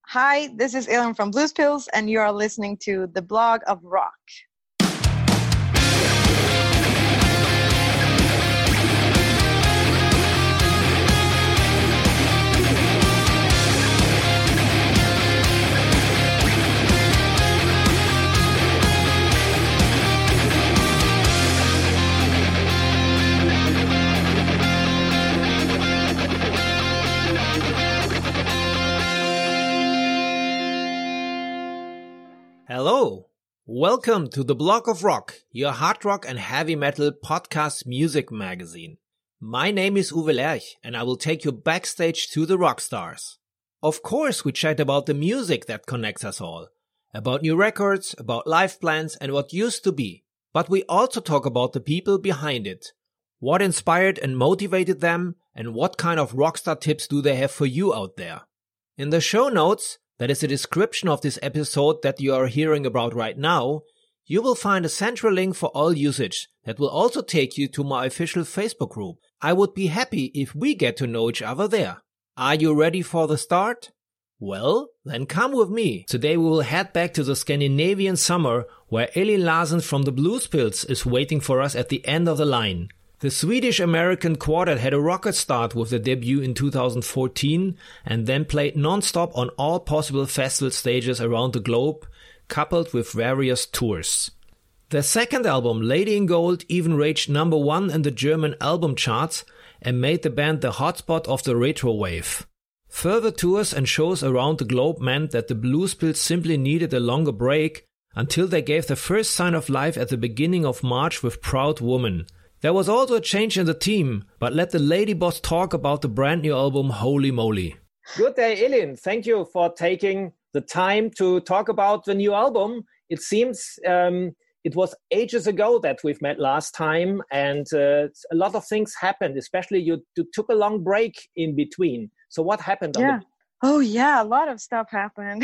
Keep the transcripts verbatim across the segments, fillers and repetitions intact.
Hi, this is Elin from Blues Pills, and you are listening to The Blog of Rock. Hello, welcome to The Blog of Rock, your hard rock and heavy metal podcast music magazine. My name is Uwe Lerch and I will take you backstage to the rock stars. Of course, we chat about the music that connects us all, about new records, about life plans and what used to be. But we also talk about the people behind it. What inspired and motivated them and what kind of rockstar tips do they have for you out there. In the show notes, that is the description of this episode that you are hearing about right now, you will find a central link for all usage that will also take you to my official Facebook group. I would be happy if we get to know each other there. Are you ready for the start? Well, then come with me. Today we will head back to the Scandinavian summer where Elin Larsen from the Blues Pills is waiting for us at the end of the line. The Swedish-American quartet had a rocket start with their debut in two thousand fourteen and then played non-stop on all possible festival stages around the globe, coupled with various tours. Their second album, Lady in Gold, even reached number one in the German album charts and made the band the hotspot of the retro wave. Further tours and shows around the globe meant that the Blues Pills simply needed a longer break until they gave their first sign of life at the beginning of March with Proud Woman. There was also a change in the team, but let the lady boss talk about the brand new album Holy Moly. Good day, Elin. Thank you for taking the time to talk about the new album. It seems um, it was ages ago that we've met last time, and uh, a lot of things happened, especially you, you took a long break in between. So what happened? Yeah. On the- Oh, yeah, a lot of stuff happened.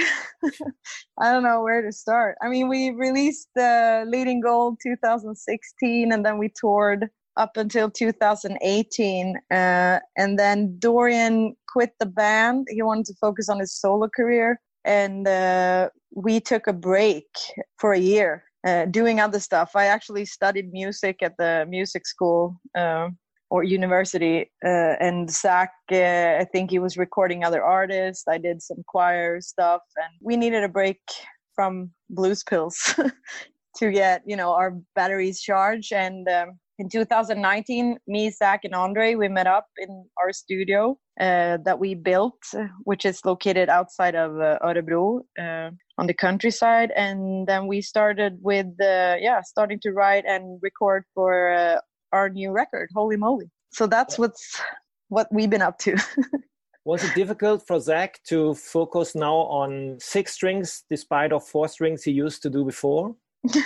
I don't know where to start. I mean, we released the uh, Lady in Gold two thousand sixteen, and then we toured up until two thousand eighteen. Uh, and then Dorian quit the band. He wanted to focus on his solo career. And uh, we took a break for a year uh, doing other stuff. I actually studied music at the music school. Uh, or university, uh, and Zach, uh, I think he was recording other artists. I did some choir stuff, and we needed a break from Blues Pills to get, you know, our batteries charged. And um, in two thousand nineteen, me, Zach, and Andre, we met up in our studio uh, that we built, which is located outside of uh, Örebro, uh, on the countryside. And then we started with, uh, yeah, starting to write and record for uh, our new record, Holy Moly. So that's what's what we've been up to. Was it difficult for Zach to focus now on six strings despite of four strings he used to do before?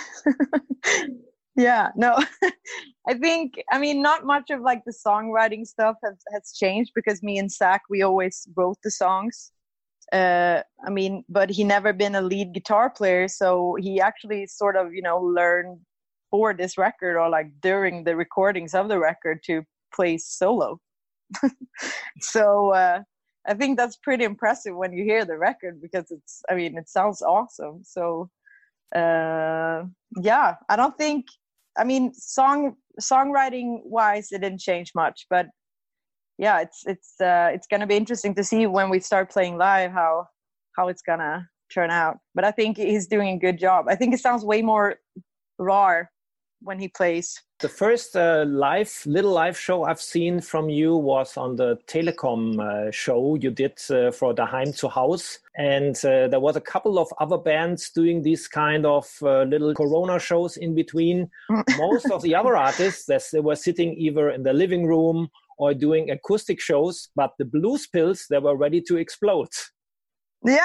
Yeah, no. I think, I mean, not much of like the songwriting stuff has, has changed because me and Zach, we always wrote the songs. Uh, I mean, but he never been a lead guitar player. So he actually sort of, you know, learned for this record or like during the recordings of the record to play solo. So uh, I think that's pretty impressive when you hear the record because it's, I mean, it sounds awesome. So uh, yeah, I don't think, I mean, song songwriting wise, it didn't change much, but yeah, it's, it's, uh, it's going to be interesting to see when we start playing live, how, how it's going to turn out. But I think he's doing a good job. I think it sounds way more raw when he plays. The first uh, live, little live show I've seen from you was on the Telecom uh, show you did uh, for the Heim zu Haus. And uh, there was a couple of other bands doing these kind of uh, little Corona shows in between. Most of the other artists, they were sitting either in the living room or doing acoustic shows, but the Blues Pills, they were ready to explode. Yeah.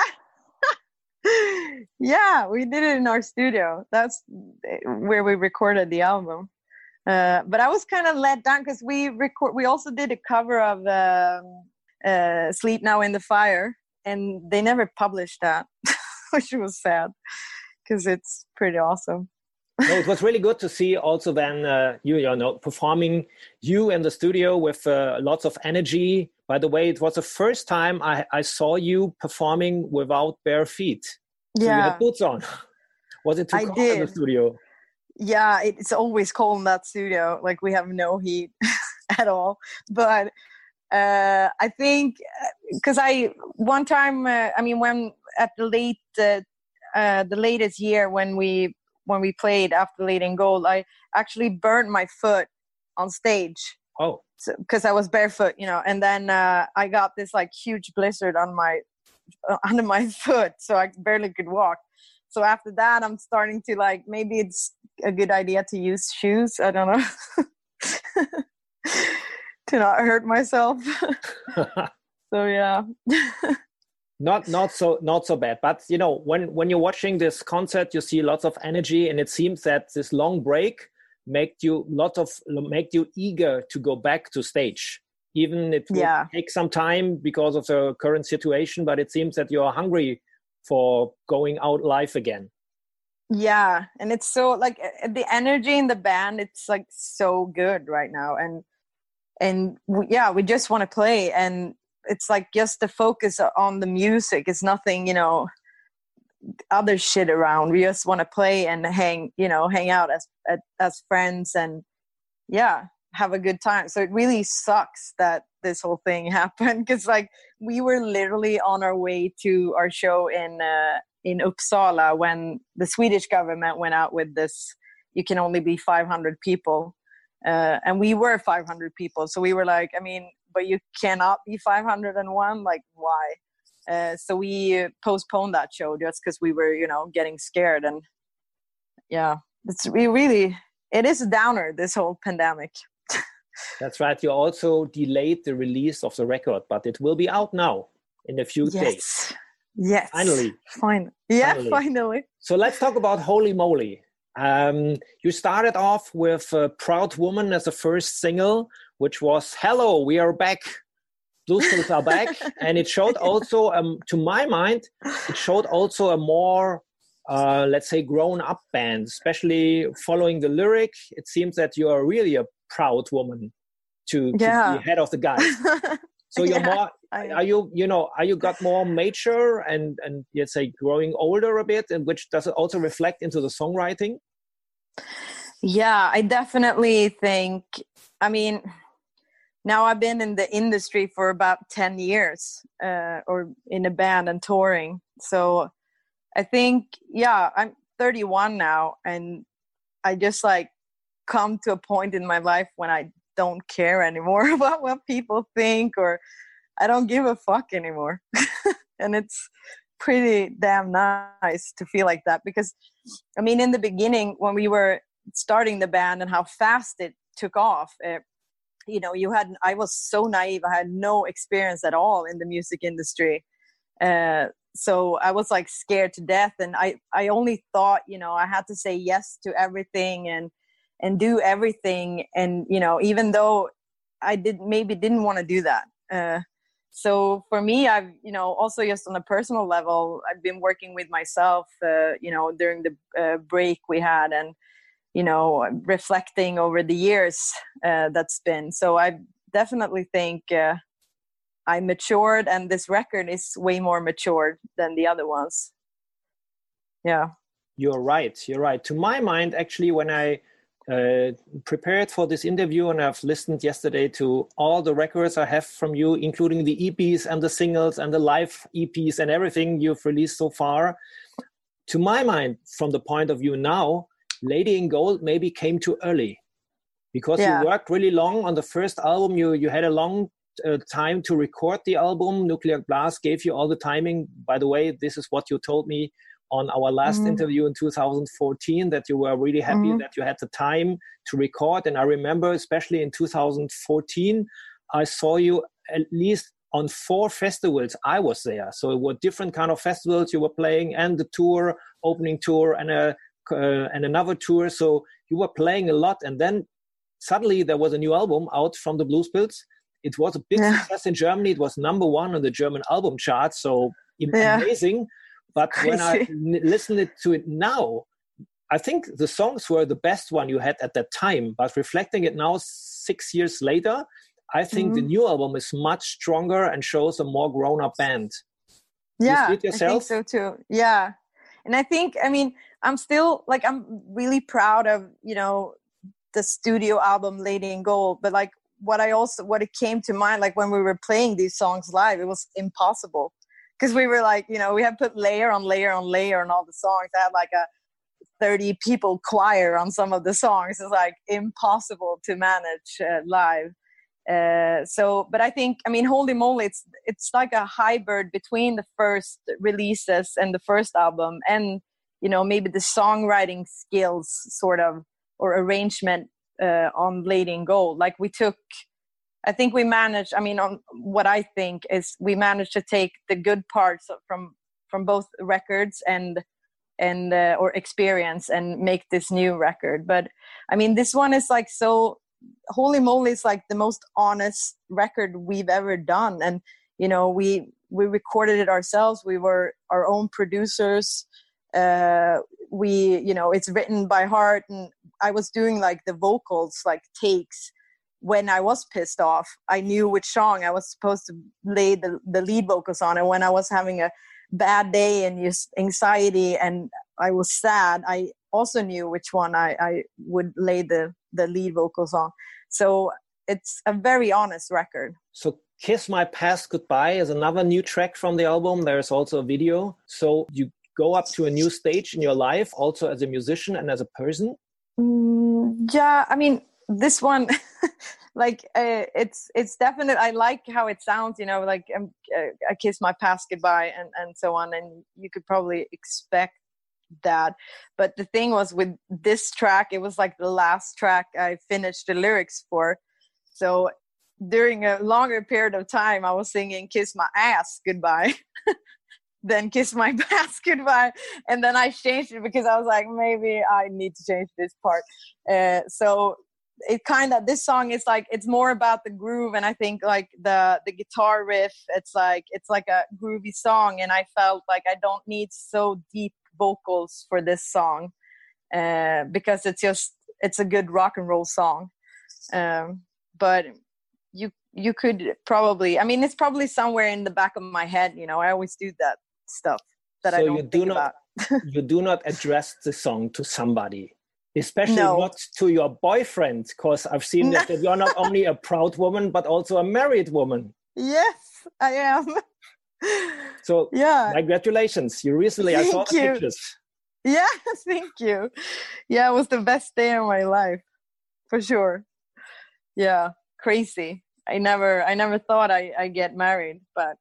Yeah, we did it in our studio. That's where we recorded the album. Uh, but I was kind of let down because we record. We also did a cover of um, uh, "Sleep Now in the Fire," and they never published that, which was sad because it's pretty awesome. No, it was really good to see also then uh, you, you know, performing you in the studio with uh, lots of energy, By the way, it was the first time I, I saw you performing without bare feet. So yeah. you had boots on. Was it too I cold did. in the studio? Yeah, it's always cold in that studio. Like we have no heat at all. But uh, I think because I one time, uh, I mean, when at the late, uh, uh, the latest year when we when we played after Lady in Gold, I actually burned my foot on stage. Oh, because so, I was barefoot, you know, and then uh, I got this like huge blizzard on my uh, under my foot, so I barely could walk. So after that, I'm starting to like, maybe it's a good idea to use shoes. I don't know. To not hurt myself. So yeah. not not so not so bad. But you know, when when you're watching this concert, you see lots of energy, and it seems that this long break make you lot of make you eager to go back to stage. Even it will yeah. take some time because of the current situation, but it seems that you're hungry for going out live again. Yeah, and it's so like the energy in the band, it's like so good right now, and and we, yeah, we just want to play, and it's like just the focus on the music. It's nothing, you know, other shit around. We just want to play and hang, you know, hang out as as friends, and yeah, have a good time. So it really sucks that this whole thing happened, because like we were literally on our way to our show in uh, in Uppsala when the Swedish government went out with this, you can only be five hundred people, uh, and we were five hundred people. So we were like, I mean, but you cannot be five hundred one, like why? Uh, so we postponed that show just because we were, you know, getting scared. And yeah, it's we really, it is a downer, this whole pandemic. That's right. You also delayed the release of the record, but it will be out now in a few yes. days. Yes. Finally. Fine. Yeah, finally. finally. So let's talk about Holy Moly. Um, you started off with uh, Proud Woman as the first single, which was Hello, we are back. Bluespills are back. And it showed also, um, to my mind, it showed also a more, uh, let's say, grown-up band, especially following the lyric. It seems that you are really a proud woman to, to yeah. be head of the guys. So you're yeah, more, I... are you, you know, are you got more mature and, and let's say growing older a bit, and which does it also reflect into the songwriting? Yeah, I definitely think, I mean, now I've been in the industry for about ten years, uh, or in a band and touring. So I think, yeah, I'm thirty-one now, and I just like come to a point in my life when I don't care anymore about what people think, or I don't give a fuck anymore. And it's pretty damn nice to feel like that, because I mean, in the beginning when we were starting the band and how fast it took off, uh, you know, you had, I was so naive. I had no experience at all in the music industry. Uh, so I was like scared to death. And I, I only thought, you know, I had to say yes to everything and, and do everything. And, you know, even though I did maybe didn't want to do that. Uh, so for me, I've, you know, also just on a personal level, I've been working with myself, uh, you know, during the uh, break we had, and, you know, reflecting over the years uh, that's been. So I definitely think uh, I matured, and this record is way more matured than the other ones. Yeah. You're right. You're right. To my mind, actually, when I uh, prepared for this interview, and I've listened yesterday to all the records I have from you, including the E Ps and the singles and the live E Ps and everything you've released so far, to my mind, from the point of view now, Lady in Gold maybe came too early, because yeah. you worked really long on the first album. You you had a long uh, time to record the album. Nuclear Blast gave you all the timing. By the way, this is what you told me on our last mm-hmm. interview in two thousand fourteen, that you were really happy mm-hmm. that you had the time to record. And I remember, especially in two thousand fourteen, I saw you at least on four festivals. I was there. So it were different kind of festivals you were playing, and the tour, opening tour, and a Uh, and another tour. So you were playing a lot, and then suddenly there was a new album out from the Bluespills. It was a big yeah. success in Germany. It was number one on the German album chart. So yeah. amazing. But Crazy. When I n- listened to it now, I think the songs were the best one you had at that time. But reflecting it now, six years later, I think mm-hmm. the new album is much stronger and shows a more grown-up band. Yeah, you see it yourself? I think so too. Yeah. And I think, I mean, I'm still, like, I'm really proud of, you know, the studio album Lady in Gold. But, like, what I also, what it came to mind, like, when we were playing these songs live, it was impossible. Because we were, like, you know, we had put layer on layer on layer on all the songs. I had, like, a thirty people choir on some of the songs. It's, like, impossible to manage uh, live. Uh, so, but I think, I mean, Holy Moly, it's it's like a hybrid between the first releases and the first album, and, you know, maybe the songwriting skills sort of, or arrangement uh, on Lady in Gold. Like, we took, I think we managed, I mean, on what I think is we managed to take the good parts from from both records and and uh, or experience and make this new record. But I mean, this one is like so. Holy Moly is like the most honest record we've ever done, and you know, we we recorded it ourselves. We were our own producers. Uh, we, you know, it's written by heart, and I was doing like the vocals, like takes. When I was pissed off, I knew which song I was supposed to lay the, the lead vocals on, and when I was having a bad day and just anxiety and I was sad, I also knew which one I, I would lay the, the lead vocals on. So it's a very honest record. So Kiss My Past Goodbye is another new track from the album. There's also a video. So you go up to a new stage in your life, also as a musician and as a person? Mm, yeah, I mean, this one, like, uh, it's it's definite. I like how it sounds, you know, like um, uh, I Kiss My Past Goodbye and, and so on. And you could probably expect that. But the thing was with this track, it was like the last track I finished the lyrics for. So during a longer period of time, I was singing Kiss My Ass Goodbye. Then Kiss My Past Goodbye. And then I changed it because I was like, maybe I need to change this part. Uh, so it kind of, this song is like, it's more about the groove. And I think like the, the guitar riff, it's like, it's like a groovy song. And I felt like I don't need so deep vocals for this song uh, because it's just, it's a good rock and roll song. Um, but you, you could probably, I mean, it's probably somewhere in the back of my head, you know, I always do that stuff that so I don't you do think not, about. You do not address the song to somebody, especially no. not to your boyfriend, because I've seen that, that you're not only a proud woman, but also a married woman. Yes, I am. So yeah, congratulations. You recently, thank I saw the you. pictures. Yeah, thank you. Yeah, it was the best day of my life, for sure. Yeah, crazy. I never, I never thought I I get married, but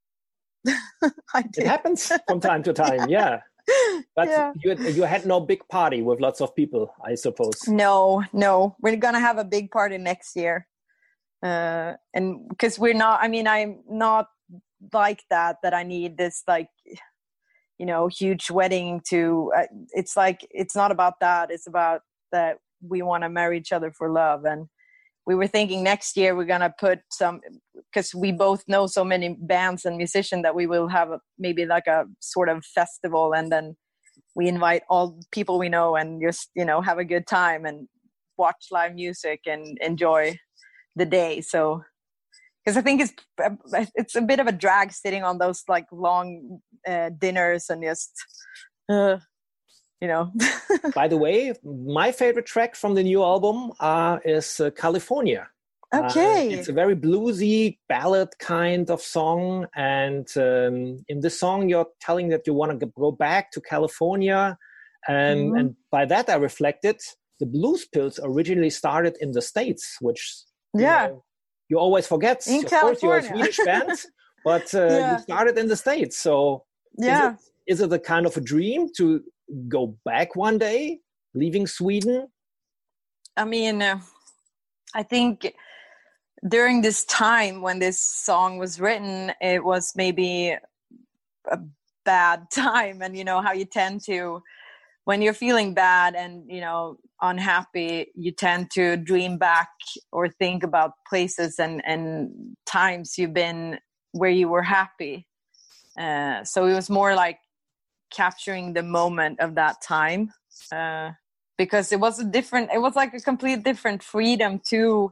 I did. It happens from time to time, yeah. yeah. But yeah. you you had no big party with lots of people, I suppose. No, no. We're gonna have a big party next year, uh, and because we're not. I mean, I'm not like that. That I need this like, you know, huge wedding to. Uh, it's like it's not about that. It's about that we want to marry each other for love. And we were thinking next year we're gonna put some, because we both know so many bands and musicians, that we will have a, maybe like a sort of festival, and then we invite all people we know and just, you know, have a good time and watch live music and enjoy the day. So, because I think it's it's a bit of a drag sitting on those like long uh, dinners and just. Uh, You know. By the way, my favorite track from the new album uh, is uh, California. Okay. Uh, it's a very bluesy ballad kind of song. And um, in this song, you're telling that you want to go back to California. And, mm-hmm. and by that, I reflected the Blues Pills originally started in the States, which yeah. you know, you always forget. In of California. course, you're a Swedish band, but uh, yeah. you started in the States. So yeah. is it, is it a kind of a dream to go back one day, leaving Sweden? I mean, uh, I think during this time when this song was written, it was maybe a bad time. And you know how you tend to, when you're feeling bad and, you know, unhappy, you tend to dream back or think about places and, and times you've been where you were happy. Uh, so it was more like capturing the moment of that time, uh, because it was a different, it was like a complete different freedom to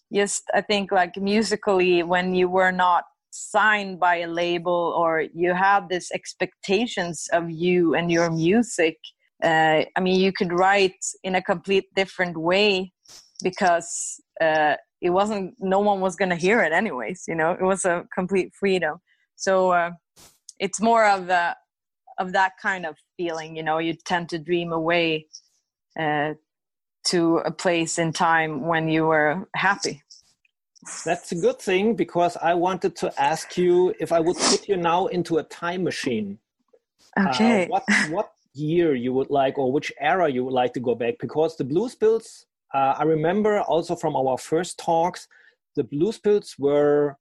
just, I think, like musically, when you were not signed by a label or you had these expectations of you and your music, uh, I mean, you could write in a complete different way because uh, it wasn't, no one was going to hear it anyways, you know, it was a complete freedom. So uh, it's more of a, of that kind of feeling, you know, you tend to dream away uh, to a place in time when you were happy. That's a good thing, because I wanted to ask you if I would put you now into a time machine. Okay. Uh, what what year you would like, or which era you would like to go back? Because the Blues Pills, uh, I remember also from our first talks, the Blues Pills were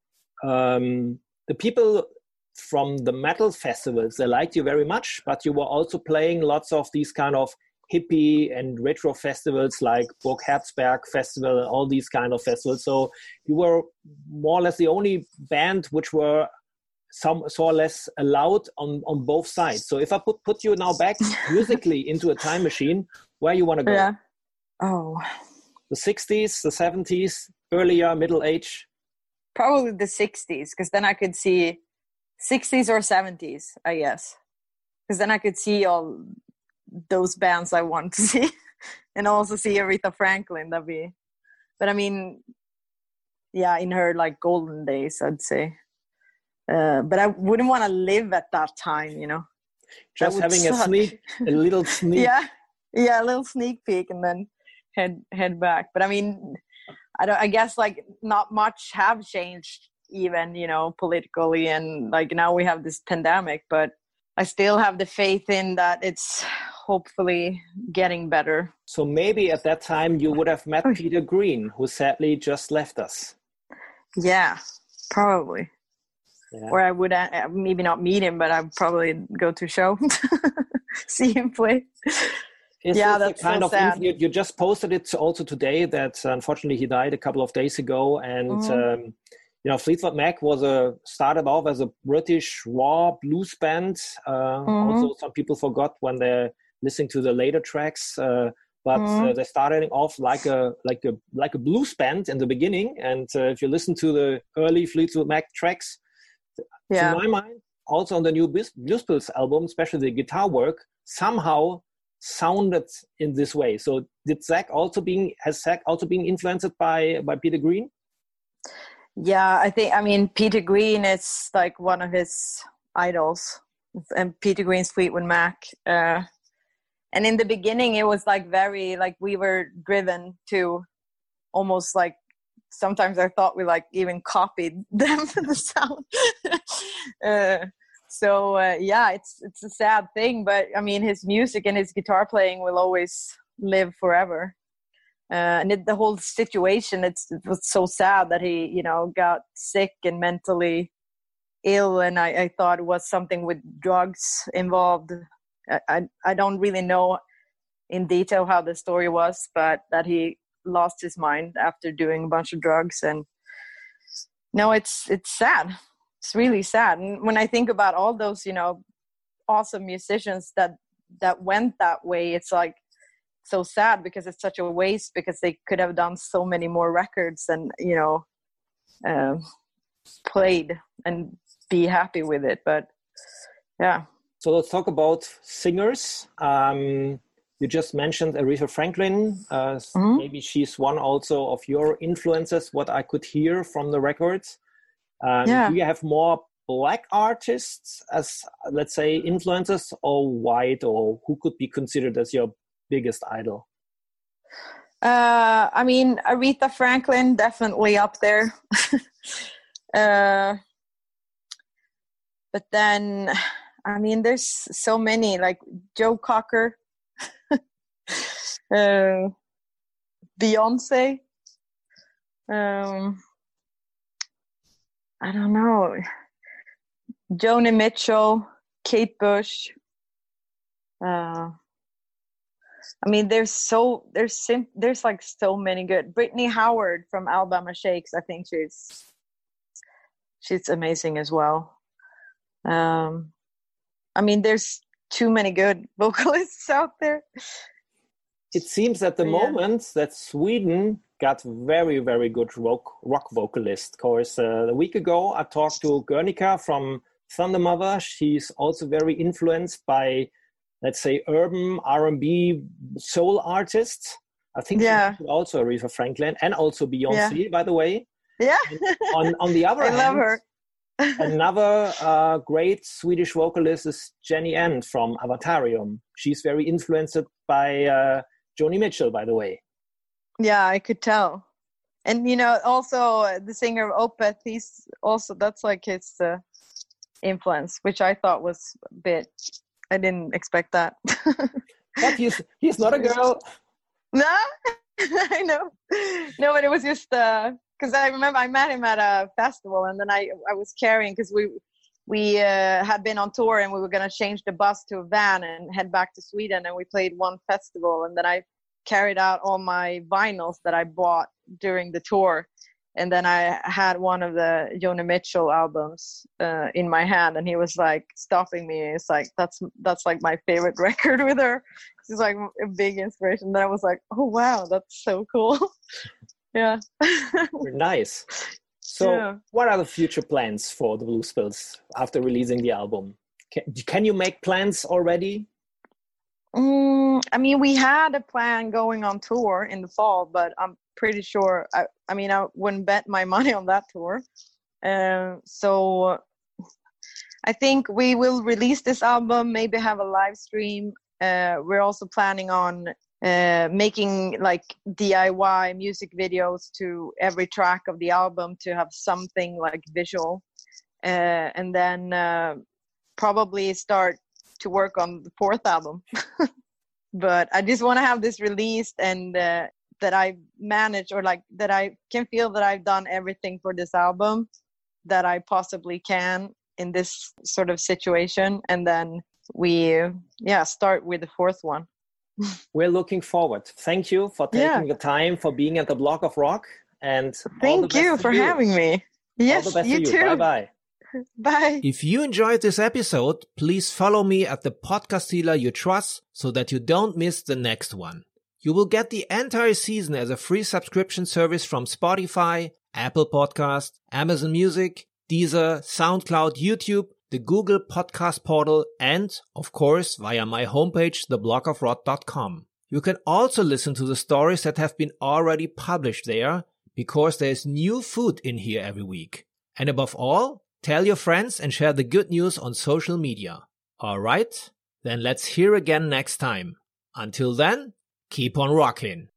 um, the people from the metal festivals. They liked you very much, but you were also playing lots of these kind of hippie and retro festivals like Burg Herzberg Festival and all these kind of festivals. So you were more or less the only band which were some so or less allowed on, on both sides. So if I put, put you now back musically into a time machine, where you want to go? Yeah. Oh. The sixties, the seventies, earlier, middle age? Probably the sixties, because then I could see sixties or seventies, I guess. Because then I could see all those bands I want to see and also see Aretha Franklin. That'd be, but I mean, yeah, in her like golden days, I'd say. Uh, but I wouldn't want to live at that time, you know. Just having suck. a sneak, a little sneak. Yeah, yeah, a little sneak peek and then head head back. But I mean, I don't. I guess like not much have changed, even, you know, politically, and like now we have this pandemic. But I still have the faith in that it's hopefully getting better. So maybe at that time you would have met oh. Peter Green, who sadly just left us. Yeah, probably. Yeah. Or I would uh, maybe not meet him, but I'd probably go to a show, see him play. Is yeah, that's kind so of sad. You, you just posted it also today that unfortunately he died a couple of days ago, and mm-hmm. um, you know, Fleetwood Mac was a started off as a British raw blues band. Uh, mm-hmm. Also, some people forgot when they're listening to the later tracks, uh, but mm-hmm. uh, they started off like a like a like a blues band in the beginning. And uh, if you listen to the early Fleetwood Mac tracks, yeah. to my mind, also on the new Blues Pills album, especially the guitar work, somehow sounded in this way. So did Zach also being has Zach also been influenced by by Peter Green? Yeah, I think, I mean, Peter Green is like one of his idols, and Peter Green's Fleetwood Mac. Uh, and in the beginning, it was like very, like we were driven to almost like, sometimes I thought we like even copied them, the sound. uh, so uh, yeah, it's it's a sad thing, but I mean, his music and his guitar playing will always live forever. Uh, and it, the whole situation, it's, it was so sad that he, you know, got sick and mentally ill. And I, I thought it was something with drugs involved. I, I, I don't really know in detail how the story was, but that he lost his mind after doing a bunch of drugs. And no, it's, it's sad. It's really sad. And when I think about all those, you know, awesome musicians that, that went that way, it's like, so sad, because it's such a waste, because they could have done so many more records and, you know, uh, played and be happy with it. But yeah. So let's talk about singers. Um, you just mentioned Aretha Franklin. Uh, mm-hmm. Maybe she's one also of your influences, what I could hear from the records. Um, yeah. Do you have more black artists as, let's say, influences, or white, or who could be considered as your biggest idol? Uh, I mean, Aretha Franklin, definitely up there. uh, but then, I mean, there's so many, like Joe Cocker, uh, Beyonce. Um, I don't know. Joni Mitchell, Kate Bush. Uh, I mean, there's so there's sim- there's like so many good. Brittany Howard from Alabama Shakes, I think she's she's amazing as well. Um, I mean, there's too many good vocalists out there. It seems at the yeah. moment that Sweden got very, very good rock, rock vocalist. Of course, uh, a week ago, I talked to Guernica from Thunder Mother. She's also very influenced by, let's say, urban R and B soul artists. I think yeah. she's also Aretha Franklin and also Beyonce, yeah. by the way. Yeah. on, on the other I hand, love her. another uh, great Swedish vocalist is Jenny Ann from Avatarium. She's very influenced by uh, Joni Mitchell, by the way. Yeah, I could tell. And, you know, also uh, the singer of Opeth, he's also, that's like his uh, influence, which I thought was a bit, I didn't expect that. But he's, he's not a girl. No, I know. No, but it was just, uh, because I remember I met him at a festival, and then I I was carrying, because we we uh, had been on tour and we were going to change the bus to a van and head back to Sweden, and we played one festival, and then I carried out all my vinyls that I bought during the tour, and then I had one of the Joni Mitchell albums uh, in my hand, and he was like stopping me. It's like, that's that's like my favorite record with her. She's like a big inspiration. Then I was like, oh wow, that's so cool. Yeah. Nice. So yeah. What are the future plans for the Blues Pills after releasing the album? Can, can you make plans already? Mm, I mean, we had a plan going on tour in the fall, but I'm pretty sure, I, I mean, I wouldn't bet my money on that tour. Uh, so I think we will release this album, maybe have a live stream. Uh, we're also planning on uh, making like D I Y music videos to every track of the album to have something like visual. Uh, and then uh, probably start to work on the fourth album. But I just want to have this released, and uh, that I manage, or like that I can feel that I've done everything for this album that I possibly can in this sort of situation. And then we, yeah, start with the fourth one. We're looking forward. Thank you for taking yeah. the time, for being at the Block of Rock. And thank you for you. having me. Yes, all the best you, you too. Bye-bye. Bye. If you enjoyed this episode, please follow me at the podcast dealer you trust so that you don't miss the next one. You will get the entire season as a free subscription service from Spotify, Apple Podcast, Amazon Music, Deezer, SoundCloud, YouTube, the Google Podcast Portal, and, of course, via my homepage, the block of rock dot com. You can also listen to the stories that have been already published there, because there's new food in here every week. And above all, tell your friends and share the good news on social media. Alright? Then let's hear again next time. Until then, keep on rocking.